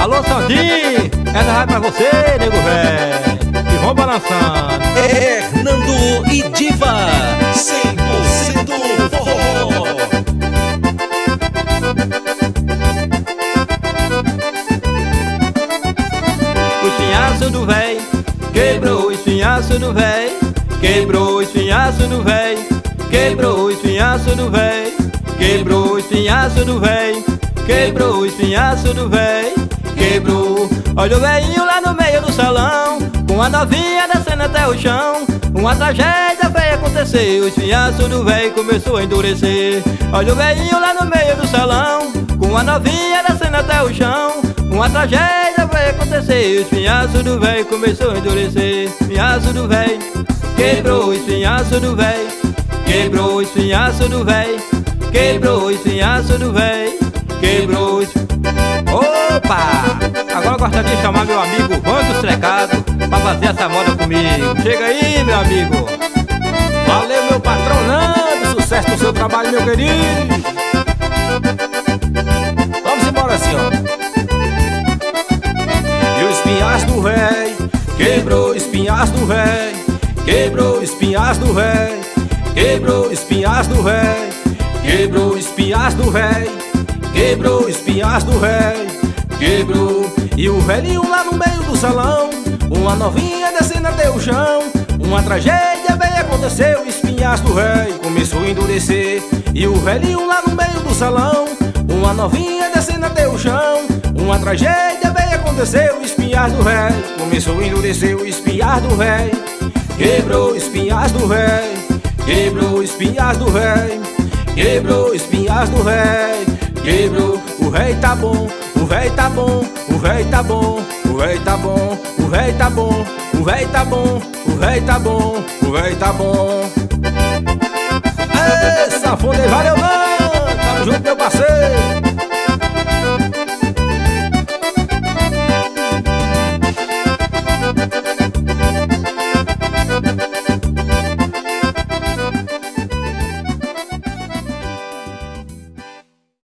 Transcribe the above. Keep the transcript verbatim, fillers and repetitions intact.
Alô, Sandinho, essa vai pra você, nego véi. E vamos balançando. Hernando e Diva, cem por cento forró. O espinhaço do véi quebrou, o espinhaço do véi quebrou, o espinhaço do véi quebrou, o espinhaço do véi quebrou, o espinhaço do véi quebrou, o espinhaço do véi quebrou. Olha o velhinho lá no meio do salão, com a novinha descendo até o chão. Uma tragédia veio acontecer, o espinhaço do véi começou a endurecer. Olha o velhinho lá no meio do salão, com a novinha descendo até o chão. Uma tragédia veio acontecer, o espinhaço do véi começou a endurecer. Espinhaço do véi quebrou, o espinhaço do véi quebrou, o espinhaço do véi quebrou, o espinhaço do véi quebrou. Opa! Agora eu gostaria de chamar meu amigo Vando Trecado pra fazer essa moda comigo. Chega aí, meu amigo. Valeu, meu patrão Nando, sucesso no seu trabalho, meu querido. Vamos embora assim, ó. E o espinhaço do véi quebrou, espinhaço do véi quebrou, espinhaço do véi quebrou, espinhaço do véi quebrou, espinhaço do véi quebrou, espinhaço do véi quebrou. E o velhinho lá no meio do salão, uma novinha descendo até o chão. Uma tragédia veio acontecer, o espinhaço do véi começou a endurecer. E o velhinho lá no meio do salão, uma novinha descendo até o chão. Uma tragédia veio acontecer, o espinhaço do véi começou a endurecer. O espinhaço do véi quebrou, espinhaço do véi quebrou, espinhaço do véi quebrou, espinhaço do véi quebrou. O véi tá bom, o véi tá bom, o véi tá bom, o véi tá bom, o véi tá bom, o véi tá bom, o véi tá bom, o véi tá bom. Ê, sanfoneiro, valeu, mano! Tamo junto, meu parceiro.